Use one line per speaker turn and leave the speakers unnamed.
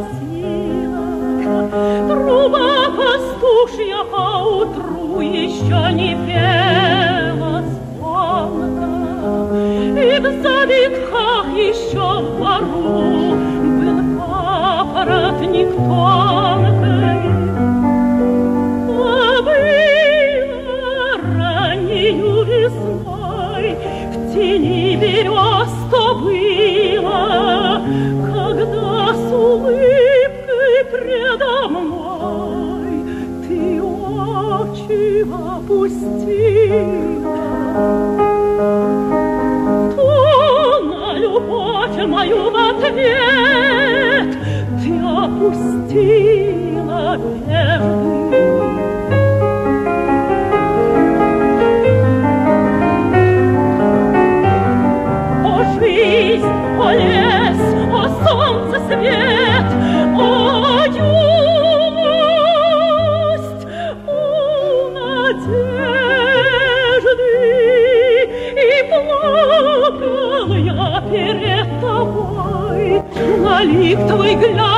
погасила. Труба пастушья поутру еще не пела звонко, и в завитках еще в бору был папоротник тонкий. Раннею весной в тени берез то было, когда с улыбкой предо мной ты очи опустила. То на любовь мою в ответ ты опустила бедный. Жизнь, о лес, о солнце свет, о юность, о надежды, и плакал я перед тобой, на лик твой глядя.